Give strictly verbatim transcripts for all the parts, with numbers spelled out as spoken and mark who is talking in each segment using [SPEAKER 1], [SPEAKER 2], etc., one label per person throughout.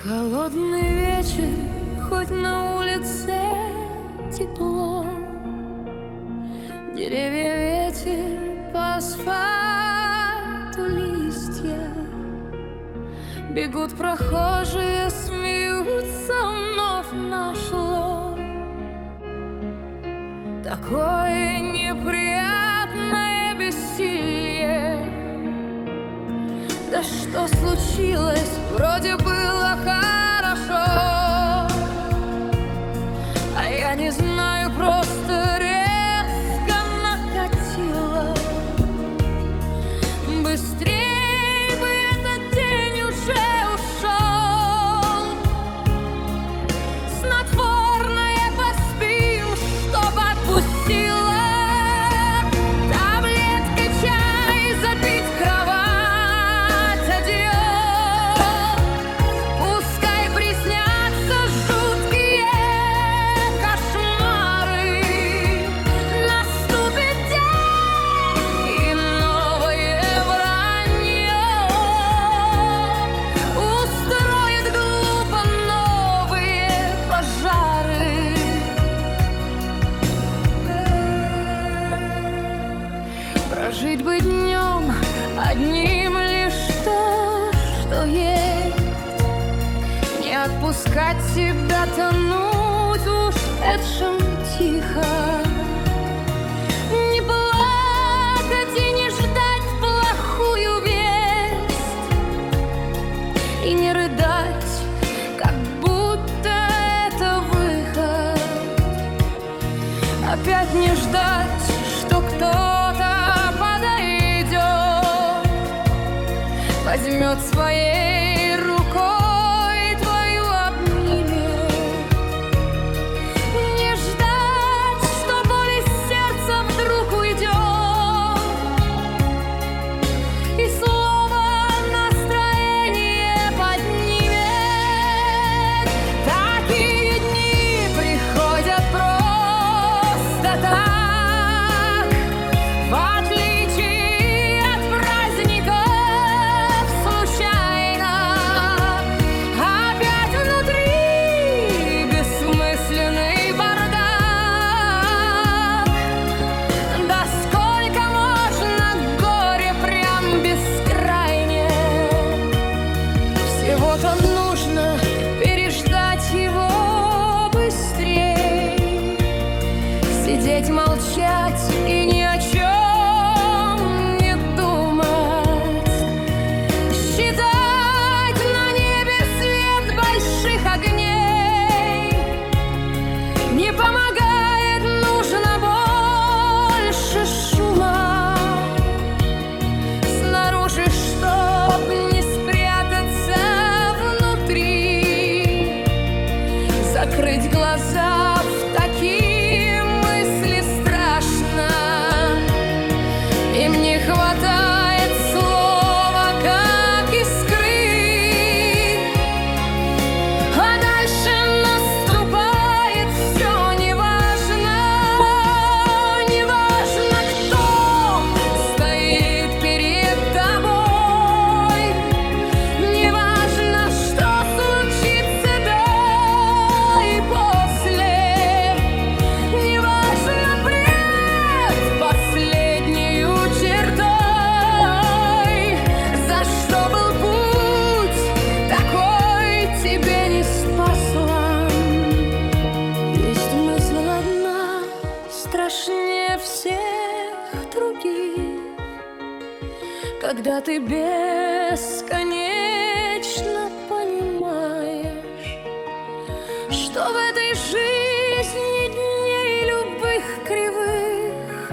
[SPEAKER 1] Холодный вечер, хоть на улице тепло, деревья, ветер, по асфальту листья, бегут прохожие, смеются, вновь нашло такое неприятное бессилие. Да что случилось? Вроде было хорошо, а я не знаю, просто резко накатило. Быстрей бы этот день уже ушел. Снотворное поспим, чтоб отпустило. Таблетка, чай, запить кровать. Жить бы днем одним лишь то, что есть, не отпускать себя тонуть в ушедшем тихо, не плакать и не ждать плохую весть, и не рыдать, как будто это выход, опять не ждать, что кто-то возьмет своей рукой твою обнимет. Не ждать, что боль из сердца вдруг уйдет, и слово настроение поднимет. Такие дни приходят просто так, в отличие от праздника. Нужно переждать его быстрей, сидеть, молчать и ни о чем не думать, считать на небе свет больших огней. Не помогает, нужно больше шума снаружи, чтоб не закрыть глаза, в такие мысли страшно. Им не хватает слова, как искры, а дальше наступает все неважно. Неважно, кто стоит перед тобой, неважно, что случится до и после, неважно, пред последнею чертой, за что был путь такой тебе не спасла. Есть мысль одна, страшнее всех других, когда ты бесконечно понимаешь, что в этой жизни дней любых кривых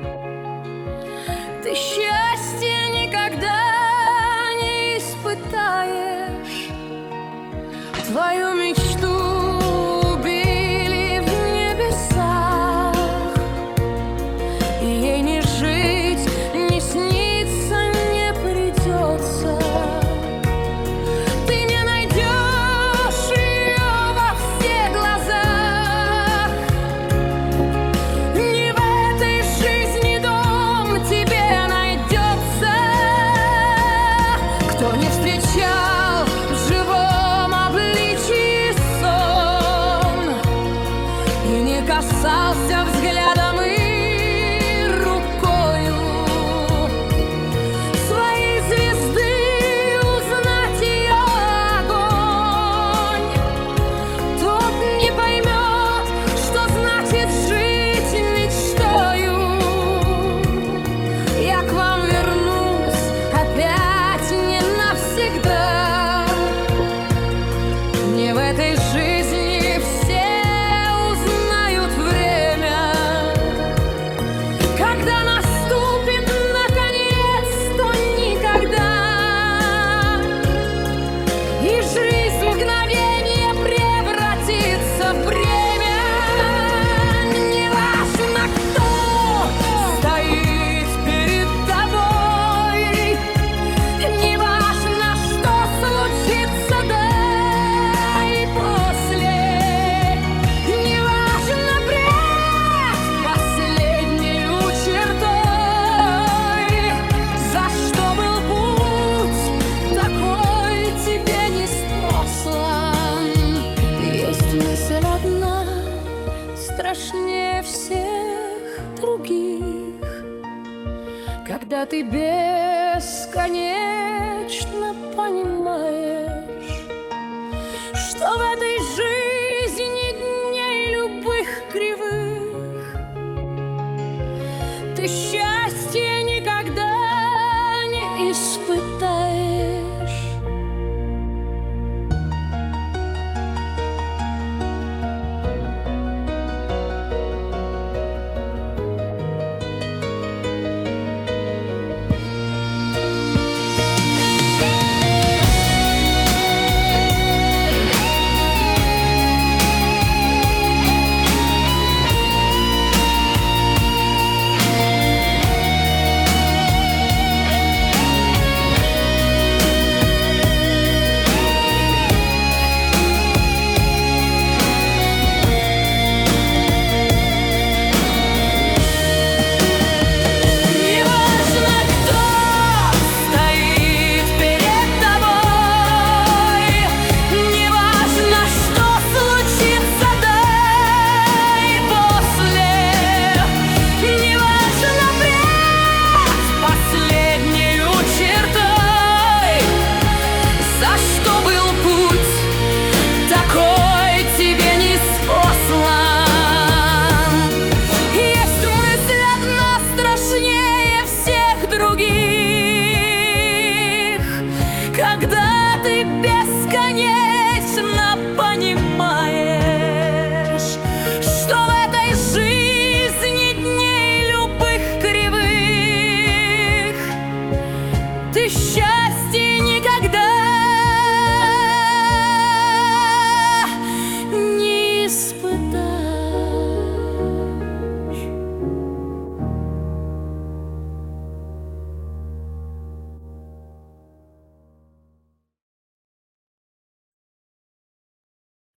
[SPEAKER 1] ты счастья никогда не испытаешь. Твою мечту убили в небесах, и ей не жить, не сниться не придется. Ты не найдешь ее во всех глазах. Не в этой жизни дом тебе найдется, кто не встречал в живом облике свет и бесконечность.